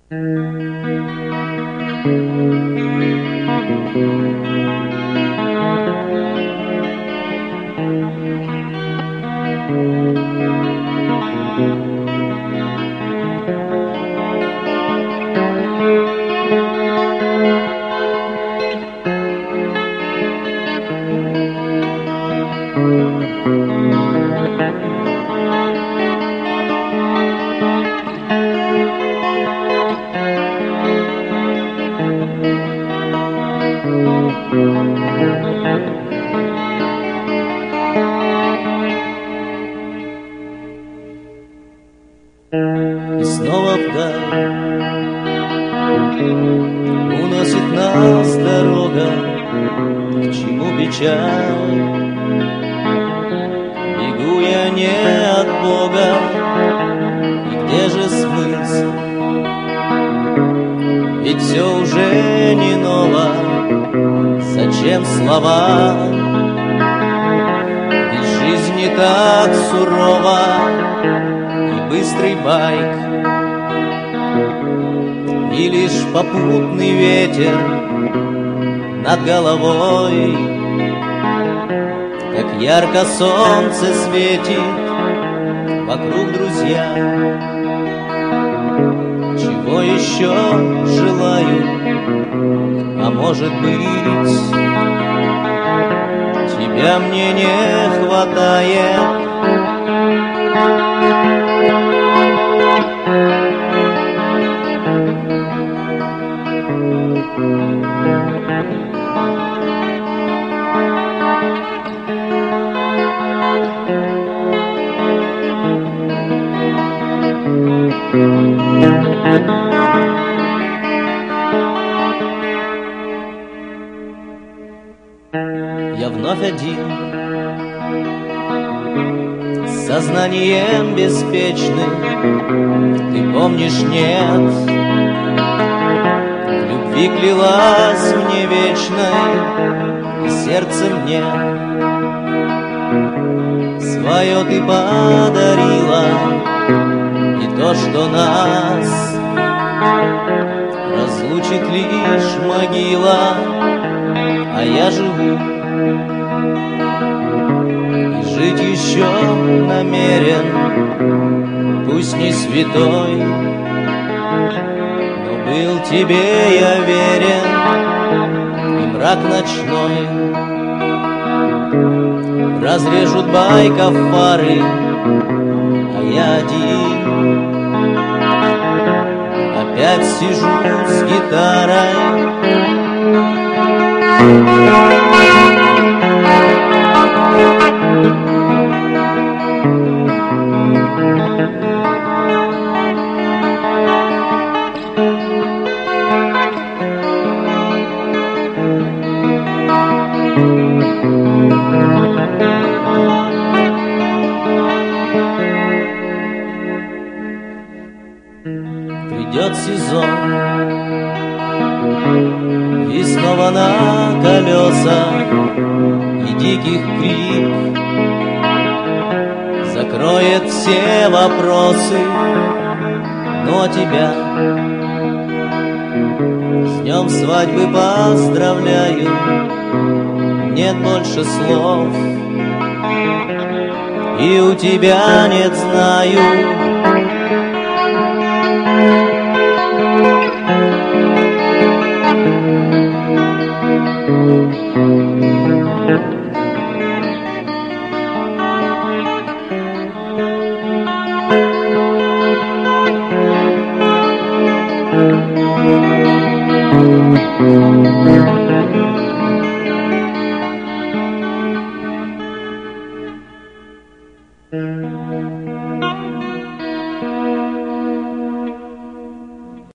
И снова вдаль уносит нас дорога. К чему печаль? Бегу я не от Бога. И где же смысл? Ведь все уже не ново. Зачем слова? Ведь жизнь не так сурова. Быстрый байк и лишь попутный ветер над головой, как ярко солнце светит вокруг, друзья. Чего еще желаю? А может быть, тебя мне не хватает. Я вновь один, с сознанием беспечным. Ты помнишь, нет, в любви клялась мне вечной, и сердце мне свое ты подарила. И то, что нас разлучит лишь могила, а я живу и жить еще намерен, пусть не святой, но был тебе я верен. И мрак ночной разрежут байков фары, а я один опять сижу с гитарой. Придет сезон, и снова на колеса, и диких крик закроет все вопросы. Но тебя с днем свадьбы поздравляю. Нет больше слов, и у тебя нет, знаю. Thank you.